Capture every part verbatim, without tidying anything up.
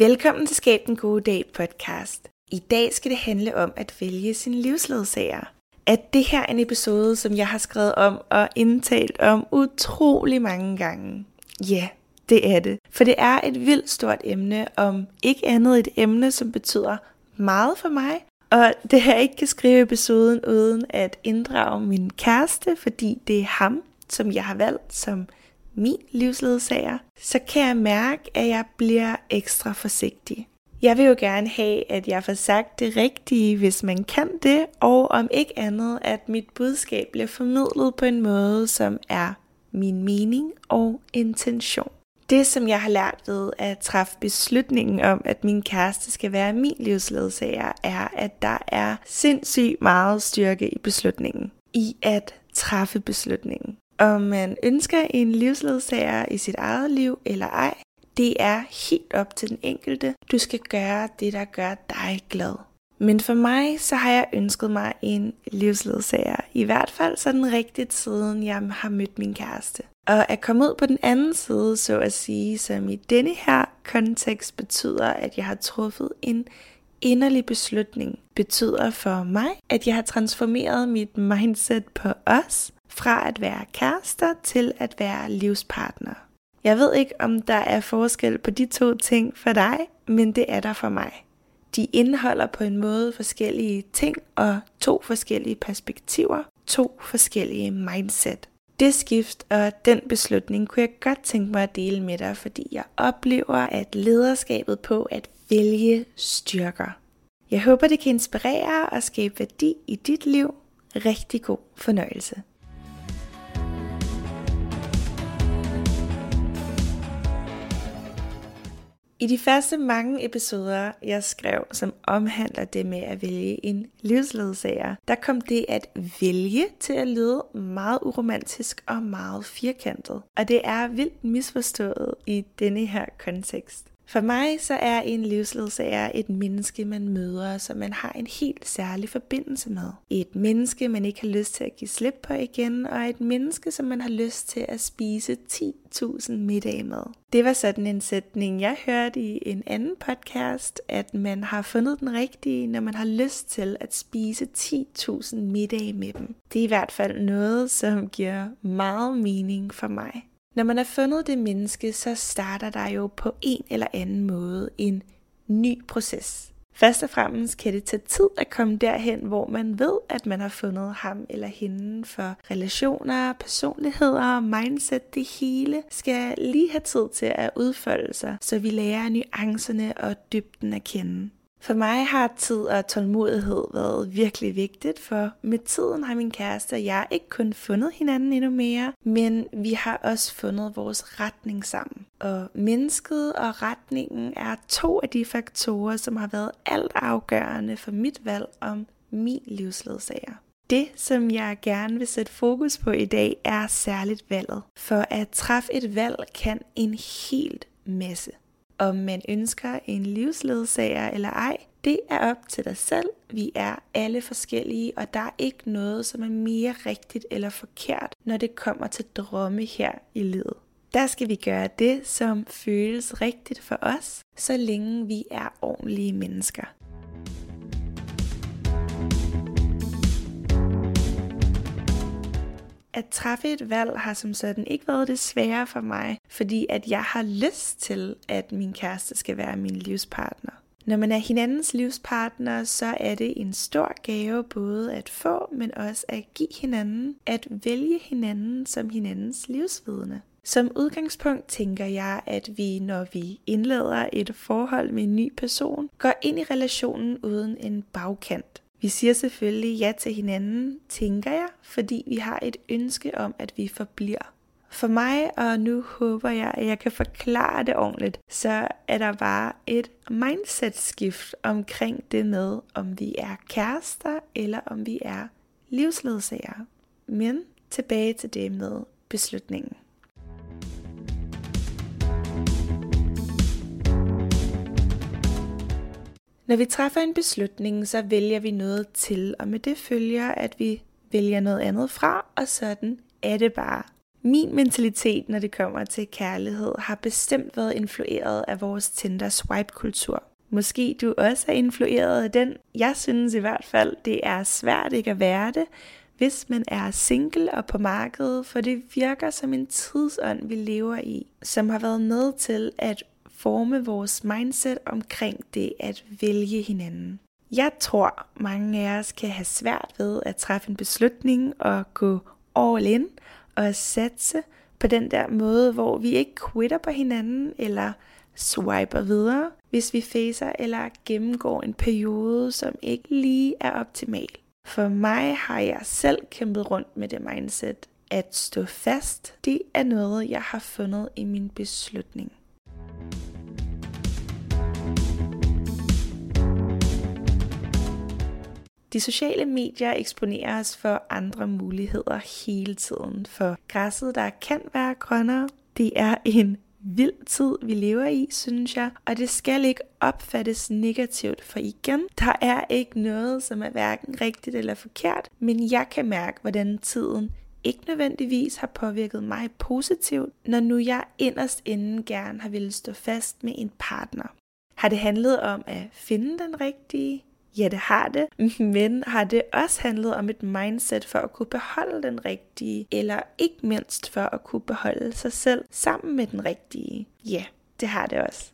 Velkommen til Skab den gode dag podcast. I dag skal det handle om at vælge sin livsledsager. At det her er en episode, som jeg har skrevet om og indtalt om utrolig mange gange. Ja, yeah, det er det. For det er et vildt stort emne, om ikke andet et emne, som betyder meget for mig. Og det her ikke kan skrive episoden uden at inddrage min kæreste, fordi det er ham, som jeg har valgt som min livsledsager, så kan jeg mærke, at jeg bliver ekstra forsigtig. Jeg vil jo gerne have, at jeg får sagt det rigtige, hvis man kan det, og om ikke andet, at mit budskab bliver formidlet på en måde, som er min mening og intention. Det, som jeg har lært ved at træffe beslutningen om, at min kæreste skal være min livsledsager, er, at der er sindssygt meget styrke i beslutningen. I at træffe beslutningen. Om man ønsker en livsledsager i sit eget liv eller ej, det er helt op til den enkelte. Du skal gøre det, der gør dig glad. Men for mig, så har jeg ønsket mig en livsledsager. I hvert fald sådan rigtigt, siden jeg har mødt min kæreste. Og at komme ud på den anden side, så at sige, som i denne her kontekst betyder, at jeg har truffet en inderlig beslutning, betyder for mig, at jeg har transformeret mit mindset på os, fra at være kærester til at være livspartner. Jeg ved ikke, om der er forskel på de to ting for dig, men det er der for mig. De indeholder på en måde forskellige ting og to forskellige perspektiver, to forskellige mindset. Det skift og den beslutning kunne jeg godt tænke mig at dele med dig, fordi jeg oplever, at lederskabet på at vælge styrker. Jeg håber, det kan inspirere og skabe værdi i dit liv. Rigtig god fornøjelse. I de første mange episoder, jeg skrev, som omhandler det med at vælge en livsledsager, der kom det at vælge til at lyde meget uromantisk og meget firkantet. Og det er vildt misforstået i denne her kontekst. For mig så er en livsledsager et menneske, man møder, som man har en helt særlig forbindelse med. Et menneske, man ikke har lyst til at give slip på igen, og et menneske, som man har lyst til at spise ti tusind middage med. Det var sådan en sætning, jeg hørte i en anden podcast, at man har fundet den rigtige, når man har lyst til at spise ti tusind middage med dem. Det er i hvert fald noget, som giver meget mening for mig. Når man har fundet det menneske, så starter der jo på en eller anden måde en ny proces. Først og fremmest kan det tage tid at komme derhen, hvor man ved, at man har fundet ham eller hende, for relationer, personligheder, mindset, det hele skal lige have tid til at udfolde sig, så vi lærer nuancerne og dybden at kende. For mig har tid og tålmodighed været virkelig vigtigt, for med tiden har min kæreste og jeg ikke kun fundet hinanden endnu mere, men vi har også fundet vores retning sammen. Og mennesket og retningen er to af de faktorer, som har været altafgørende for mit valg om min livsledsager. Det, som jeg gerne vil sætte fokus på i dag, er særligt valget. For at træffe et valg kan en helt masse. Om man ønsker en livsledsager eller ej, det er op til dig selv. Vi er alle forskellige, og der er ikke noget, som er mere rigtigt eller forkert, når det kommer til drømme her i livet. Der skal vi gøre det, som føles rigtigt for os, så længe vi er ordentlige mennesker. At træffe et valg har som sådan ikke været det svære for mig, fordi at jeg har lyst til, at min kæreste skal være min livspartner. Når man er hinandens livspartner, så er det en stor gave både at få, men også at give hinanden, at vælge hinanden som hinandens livsvidne. Som udgangspunkt tænker jeg, at vi, når vi indleder et forhold med en ny person, går ind i relationen uden en bagkant. Vi siger selvfølgelig ja til hinanden, tænker jeg, fordi vi har et ønske om, at vi forbliver. For mig, og nu håber jeg, at jeg kan forklare det ordentligt, så er der bare et mindset-skift omkring det med, om vi er kærester eller om vi er livsledsagere. Men tilbage til det med beslutningen. Når vi træffer en beslutning, så vælger vi noget til, og med det følger, at vi vælger noget andet fra, og sådan er det bare. Min mentalitet, når det kommer til kærlighed, har bestemt været influeret af vores Tinder swipe-kultur. Måske du også er influeret af den. Jeg synes i hvert fald, det er svært ikke at være det, hvis man er single og på markedet, for det virker som en tidsånd, vi lever i, som har været med til at forme vores mindset omkring det at vælge hinanden. Jeg tror, mange af os kan have svært ved at træffe en beslutning og gå all in og satse på den der måde, hvor vi ikke quitter på hinanden eller swiper videre, hvis vi facer eller gennemgår en periode, som ikke lige er optimal. For mig har jeg selv kæmpet rundt med det mindset. At stå fast, det er noget, jeg har fundet i min beslutning. De sociale medier eksponerer os for andre muligheder hele tiden, for græsset, der kan være grønnere, det er en vild tid, vi lever i, synes jeg, og det skal ikke opfattes negativt, for igen, der er ikke noget, som er hverken rigtigt eller forkert, men jeg kan mærke, hvordan tiden ikke nødvendigvis har påvirket mig positivt, når nu jeg inderst inden gerne har ville stå fast med en partner. Har det handlet om at finde den rigtige? Ja, det har det, men har det også handlet om et mindset for at kunne beholde den rigtige, eller ikke mindst for at kunne beholde sig selv sammen med den rigtige? Ja, det har det også.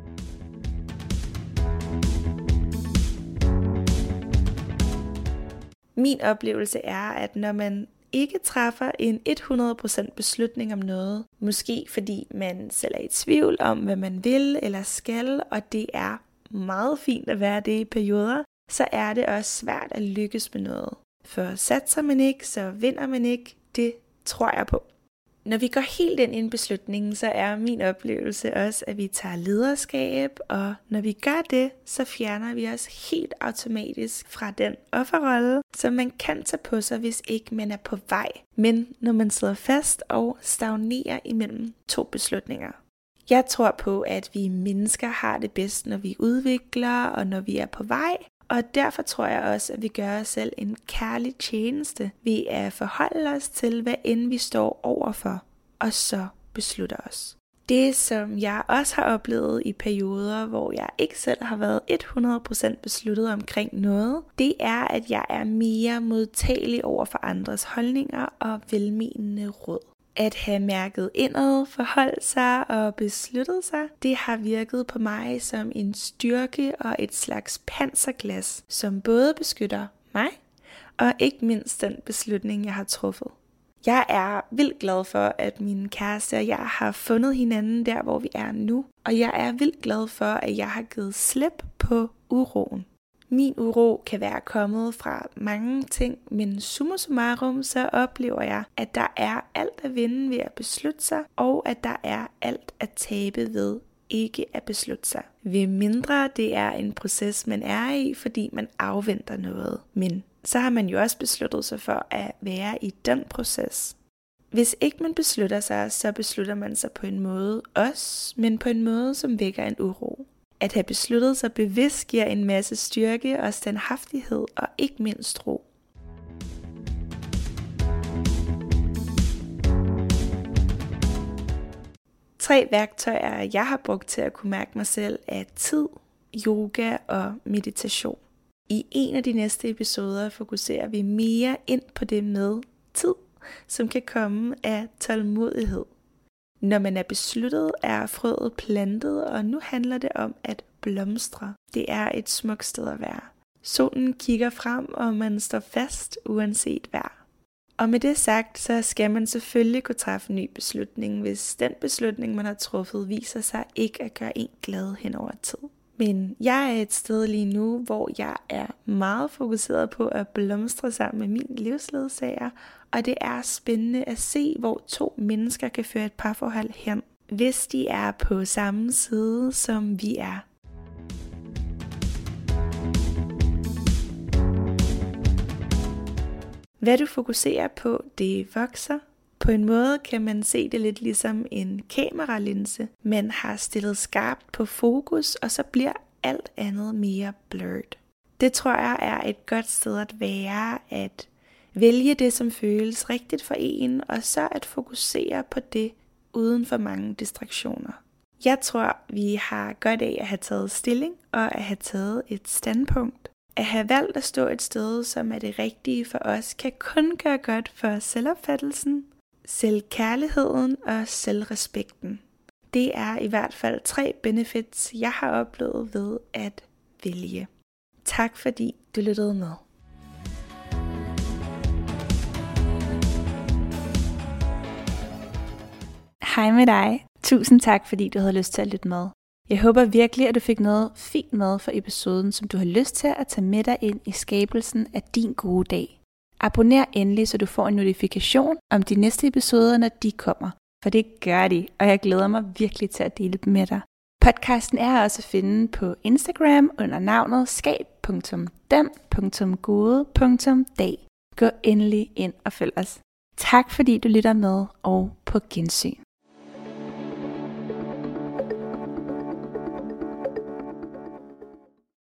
Min oplevelse er, at når man ikke træffer en hundrede procent beslutning om noget, måske fordi man selv er i tvivl om, hvad man vil eller skal, og det er meget fint at være det i perioder, så er det også svært at lykkes med noget. For satser man ikke, så vinder man ikke. Det tror jeg på. Når vi går helt ind i en beslutning, så er min oplevelse også, at vi tager lederskab, og når vi gør det, så fjerner vi os helt automatisk fra den offerrolle, som man kan tage på sig, hvis ikke man er på vej. Men når man sidder fast og stagnerer imellem to beslutninger. Jeg tror på, at vi mennesker har det bedst, når vi udvikler og når vi er på vej. Og derfor tror jeg også, at vi gør os selv en kærlig tjeneste ved at forholde os til, hvad end vi står overfor, og så beslutter os. Det, som jeg også har oplevet i perioder, hvor jeg ikke selv har været hundrede procent besluttet omkring noget, det er, at jeg er mere modtagelig over for andres holdninger og velmenende råd. At have mærket indad, forholdt sig og besluttet sig, det har virket på mig som en styrke og et slags panserglas, som både beskytter mig og ikke mindst den beslutning, jeg har truffet. Jeg er vildt glad for, at min kæreste og jeg har fundet hinanden der, hvor vi er nu, og jeg er vildt glad for, at jeg har givet slip på uroen. Min uro kan være kommet fra mange ting, men summa summarum så oplever jeg, at der er alt at vinde ved at beslutte sig, og at der er alt at tabe ved ikke at beslutte sig. Ved mindre det er en proces, man er i, fordi man afventer noget. Men så har man jo også besluttet sig for at være i den proces. Hvis ikke man beslutter sig, så beslutter man sig på en måde også, men på en måde, som vækker en uro. At have besluttet sig bevidst giver en masse styrke og standhaftighed og ikke mindst ro. Tre værktøjer, jeg har brugt til at kunne mærke mig selv, er tid, yoga og meditation. I en af de næste episoder fokuserer vi mere ind på det med tid, som kan komme af tålmodighed. Når man er besluttet, er frøet plantet, og nu handler det om at blomstre. Det er et smukt sted at være. Solen kigger frem, og man står fast uanset vejr. Og med det sagt, så skal man selvfølgelig kunne træffe en ny beslutning, hvis den beslutning, man har truffet, viser sig ikke at gøre en glad hen over tid. Men jeg er et sted lige nu, hvor jeg er meget fokuseret på at blomstre sammen med min livsledsager, og det er spændende at se, hvor to mennesker kan føre et parforhold hen, hvis de er på samme side, som vi er. Hvad du fokuserer på, det vokser. På en måde kan man se det lidt ligesom en kameralinse. Man har stillet skarpt på fokus, og så bliver alt andet mere blurred. Det tror jeg er et godt sted at være, at Vælge det, som føles rigtigt for en, og så at fokusere på det uden for mange distraktioner. Jeg tror, vi har godt af at have taget stilling og at have taget et standpunkt. At have valgt at stå et sted, som er det rigtige for os, kan kun gøre godt for selvopfattelsen, selvkærligheden og selvrespekten. Det er i hvert fald tre benefits, jeg har oplevet ved at vælge. Tak fordi du lyttede med. Hej med dig. Tusind tak, fordi du havde lyst til at lytte med. Jeg håber virkelig, at du fik noget fint med for episoden, som du har lyst til at tage med dig ind i skabelsen af din gode dag. Abonner endelig, så du får en notifikation om de næste episoder, når de kommer. For det gør de, og jeg glæder mig virkelig til at dele dem med dig. Podcasten er også at finde på Instagram under navnet skab punktum den punktum gode punktum dag. Gå endelig ind og følg os. Tak fordi du lytter med, og på gensyn.